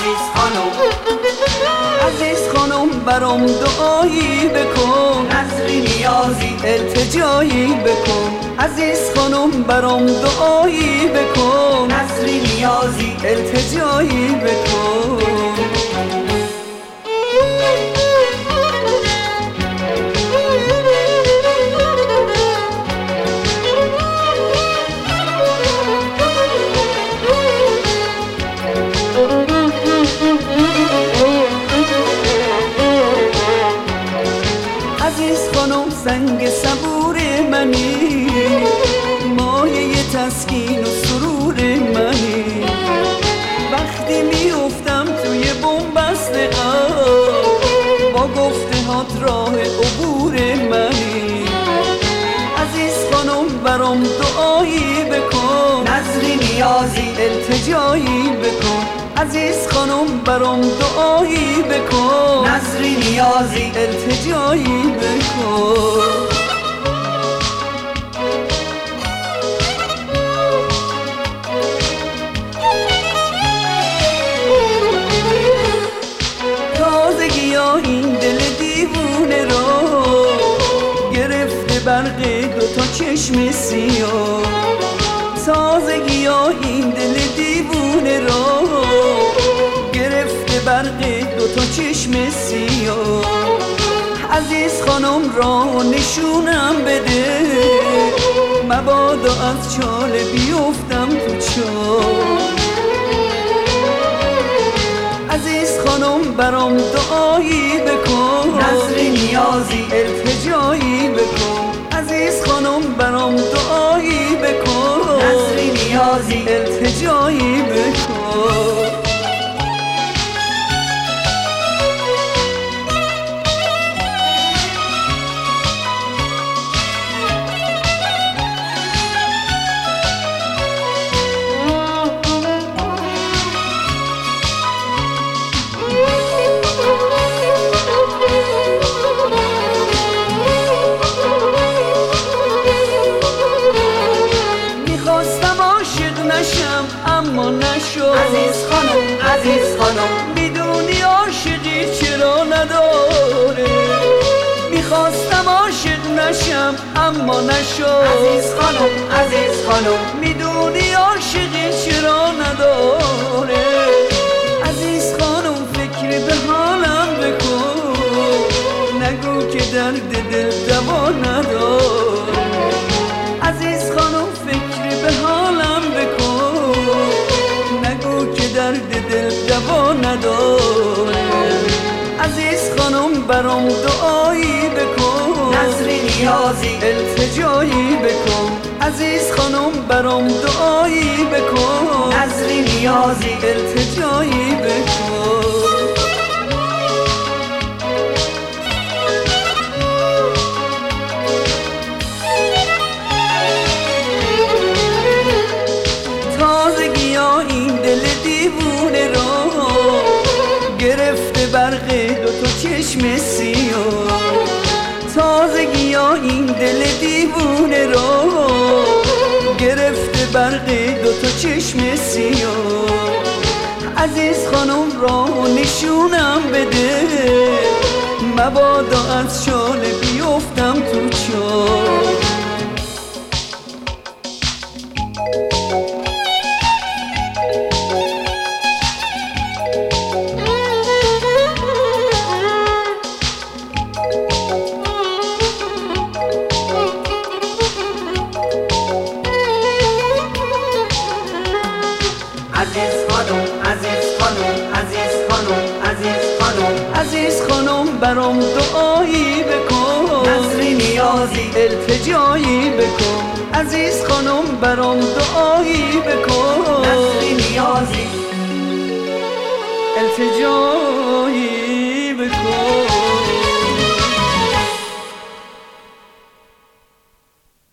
عزیز خانم برام دعایی بکن، نظری نیازی التجایی بکن. عزیز خانم برام دعایی بکن، نظری نیازی التجایی بکن. عزیز خانم سنگ صبور منی، مایه تسکین و سرور منی. وقتی میافتم توی بنبست غم، با گفتهات راه عبور منی. عزیز خانم برام دعایی بکن، نظری نیازی التجایی بکن. عزیز خانم برام دعایی بکن، نظری نیازی التجایی بکن. تازگی ها این دل دیوونه رو گرفته برق دوتا چشم سیاه. تازگی ها این دل دیوونه رو گرفته برق دوتا چشم سیاه. عزیز خانم را نشونم بده، مبادا از چاله بیفتم تو چاه. عزیز خانم برام دعایی بکن، نظری نیازی التجایی بکن. عزیز خانم برام دعایی بکن، نظری نیازی التجایی بکن. نشم اما نشد. عزیز خانم میدونی عاشقی چرا نداره. میخواستم عاشق نشم اما نشد. عزیز خانم میدونی عاشقی چرا نداره. عزیز خانم فکر به حالم بکن، نگو که درد دل دوا نداره. عزیز خانم فکر به حالم بکن، نگو که درد دل دوا نداره. عزیز خانم برام دعایی بکن، نظری نیازی التجایی بکن. عزیز خانم برام دعایی بکن، نظری نیازی التجایی بکن. تازگی ها این دل دیوونه رو گرفته برق دوتا چشم سیاه. تازگی ها این دل دیوونه رو گرفته برق دوتا چشم سیاه. عزیز خانم را نشونم بده، مبادا از شاله بیفتم تو چاه. عزیز خانم برام دعایی بکن، نظری نیازی التجایی بکن. عزیز خانم برام دعایی بکن، نظری نیازی التجایی